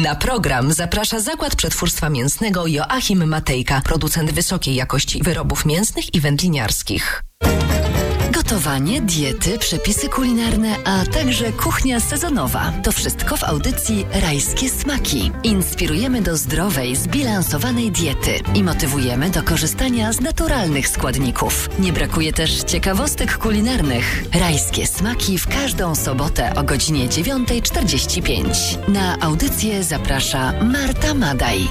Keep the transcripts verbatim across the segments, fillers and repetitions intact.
Na program zaprasza Zakład Przetwórstwa Mięsnego Joachim Matejka, producent wysokiej jakości wyrobów mięsnych i wędliniarskich. Gotowanie, diety, przepisy kulinarne, a także kuchnia sezonowa. To wszystko w audycji Rajskie Smaki. Inspirujemy do zdrowej, zbilansowanej diety i motywujemy do korzystania z naturalnych składników. Nie brakuje też ciekawostek kulinarnych. Rajskie Smaki w każdą sobotę o godzinie dziewiąta czterdzieści pięć. Na audycję zaprasza Marta Madaj.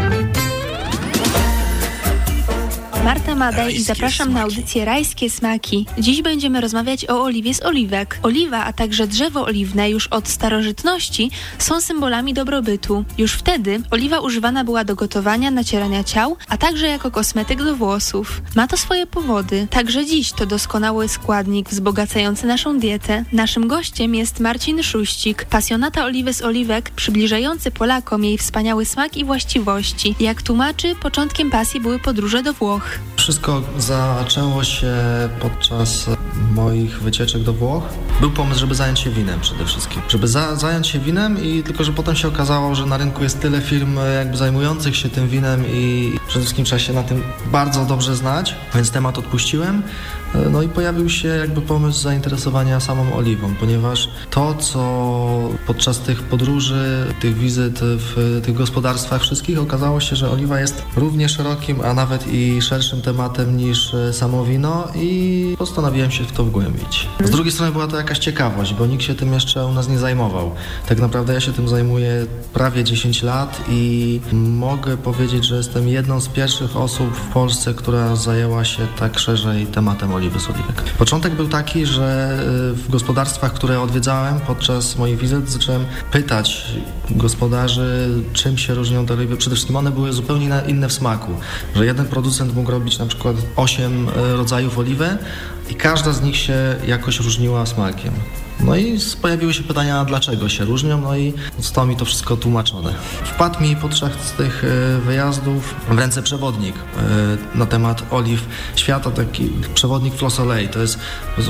Marta Madaj i zapraszam na audycję Rajskie Smaki. Dziś będziemy rozmawiać o oliwie z oliwek. Oliwa, a także drzewo oliwne już od starożytności są symbolami dobrobytu. Już wtedy oliwa używana była do gotowania, nacierania ciał, a także jako kosmetyk do włosów. Ma to swoje powody. Także dziś to doskonały składnik wzbogacający naszą dietę. Naszym gościem jest Marcin Szuścik, pasjonata oliwy z oliwek, przybliżający Polakom jej wspaniały smak i właściwości. Jak tłumaczy, początkiem pasji były podróże do Włoch. Wszystko zaczęło się podczas moich wycieczek do Włoch. Był pomysł, żeby zająć się winem przede wszystkim. Żeby za, zająć się winem i tylko, że potem się okazało, że na rynku jest tyle firm jakby zajmujących się tym winem i przede wszystkim trzeba się na tym bardzo dobrze znać, więc temat odpuściłem. No i pojawił się jakby pomysł zainteresowania samą oliwą, ponieważ to, co podczas tych podróży, tych wizyt w tych gospodarstwach wszystkich okazało się, że oliwa jest równie szerokim, a nawet i szerszym tematem niż samo wino i postanowiłem się w to wgłębić. Z drugiej strony była to jakaś ciekawość, bo nikt się tym jeszcze u nas nie zajmował. Tak naprawdę ja się tym zajmuję prawie dziesięć lat i mogę powiedzieć, że jestem jedną z pierwszych osób w Polsce, która zajęła się tak szerzej tematem oliwy z oliwek. Początek był taki, że w gospodarstwach, które odwiedzałem podczas moich wizyt, zacząłem pytać gospodarzy, czym się różnią te oliwy. Przede wszystkim one były zupełnie inne w smaku, że jeden producent mógł robić na przykład osiem rodzajów oliwy i każda z nich się jakoś różniła smakiem. No i pojawiły się pytania, dlaczego się różnią, no i zostało mi to wszystko tłumaczone. Wpadł mi podczas tych wyjazdów w ręce przewodnik na temat oliw świata, taki przewodnik Flos Olei. To jest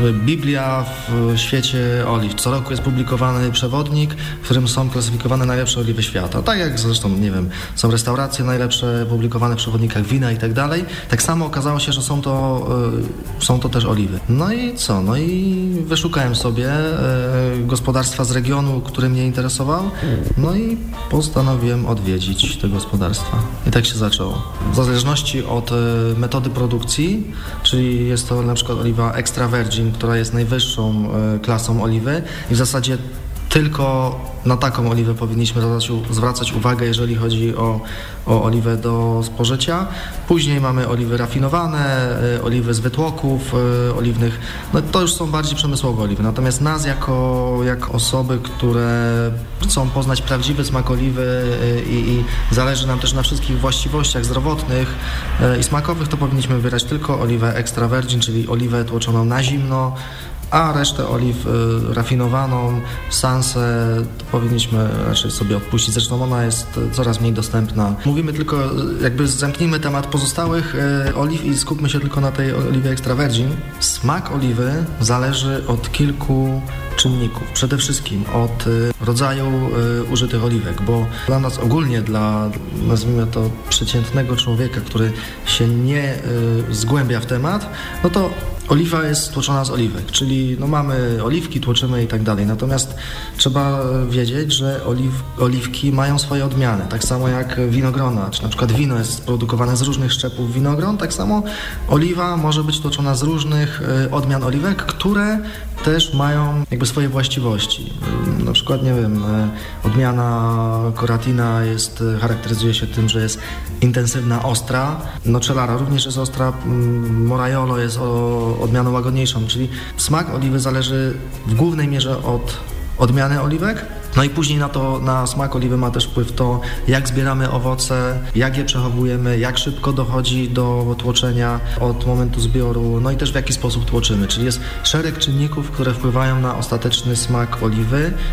Biblia w świecie oliw. Co roku jest publikowany przewodnik, w którym są klasyfikowane najlepsze oliwy świata. Tak jak zresztą, nie wiem, są restauracje najlepsze publikowane w przewodnikach wina i tak dalej. Tak samo okazało się, że są to, są to też oliwy. No i co? No i wyszukałem sobie gospodarstwa z regionu, który mnie interesował, no i postanowiłem odwiedzić te gospodarstwa. I tak się zaczęło. W zależności od metody produkcji, czyli jest to na przykład oliwa extra virgin, która jest najwyższą klasą oliwy i w zasadzie tylko na taką oliwę powinniśmy zwracać uwagę, jeżeli chodzi o, o oliwę do spożycia. Później mamy oliwy rafinowane, oliwy z wytłoków oliwnych. No to już są bardziej przemysłowe oliwy. Natomiast nas jako, jako osoby, które chcą poznać prawdziwy smak oliwy i, i zależy nam też na wszystkich właściwościach zdrowotnych i smakowych, to powinniśmy wybierać tylko oliwę extra virgin, czyli oliwę tłoczoną na zimno, a resztę oliw y, rafinowaną, sansę, to powinniśmy raczej sobie odpuścić. Zresztą ona jest coraz mniej dostępna. Mówimy tylko, jakby zamknijmy temat pozostałych y, oliw i skupmy się tylko na tej oliwie extra virgin. Smak oliwy zależy od kilku czynników. Przede wszystkim od y, rodzaju y, użytych oliwek, bo dla nas ogólnie, dla, nazwijmy to, przeciętnego człowieka, który się nie y, zgłębia w temat, no to oliwa jest tłoczona z oliwek, czyli no mamy oliwki, tłoczymy i tak dalej. Natomiast trzeba wiedzieć, że oliw, oliwki mają swoje odmiany. Tak samo jak winogrona, czy na przykład wino jest produkowane z różnych szczepów winogron, tak samo oliwa może być tłoczona z różnych y, odmian oliwek, które też mają jakby swoje właściwości. Na przykład, nie wiem, odmiana Coratina jest, charakteryzuje się tym, że jest intensywna, ostra. Nocellara również jest ostra, Moraiolo jest o, odmianą łagodniejszą, czyli smak oliwy zależy w głównej mierze od odmiany oliwek. No i później na to, na smak oliwy ma też wpływ to, jak zbieramy owoce, jak je przechowujemy, jak szybko dochodzi do tłoczenia od momentu zbioru, no i też w jaki sposób tłoczymy. Czyli jest szereg czynników, które wpływają na ostateczny smak oliwy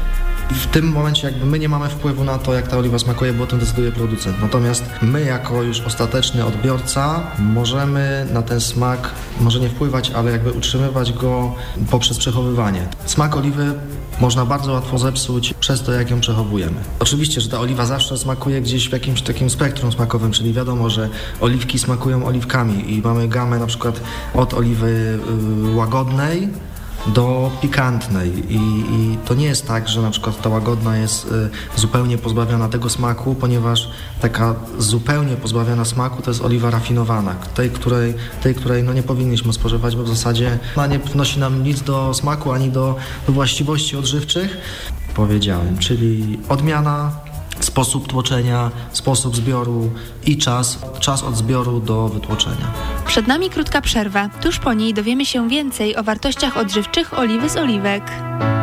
W tym momencie jakby my nie mamy wpływu na to, jak ta oliwa smakuje, bo o tym decyduje producent. Natomiast my jako już ostateczny odbiorca możemy na ten smak, może nie wpływać, ale jakby utrzymywać go poprzez przechowywanie. Smak oliwy można bardzo łatwo zepsuć przez to, jak ją przechowujemy. Oczywiście, że ta oliwa zawsze smakuje gdzieś w jakimś takim spektrum smakowym, czyli wiadomo, że oliwki smakują oliwkami i mamy gamę na przykład od oliwy yy, łagodnej do pikantnej I, i to nie jest tak, że na przykład ta łagodna jest y, zupełnie pozbawiona tego smaku, ponieważ taka zupełnie pozbawiona smaku to jest oliwa rafinowana, tej, której, tej, której no nie powinniśmy spożywać, bo w zasadzie ona nie wnosi nam nic do smaku ani do, do właściwości odżywczych. Powiedziałem, czyli odmiana, sposób tłoczenia, sposób zbioru i czas, czas od zbioru do wytłoczenia. Przed nami krótka przerwa. Tuż po niej dowiemy się więcej o wartościach odżywczych oliwy z oliwek.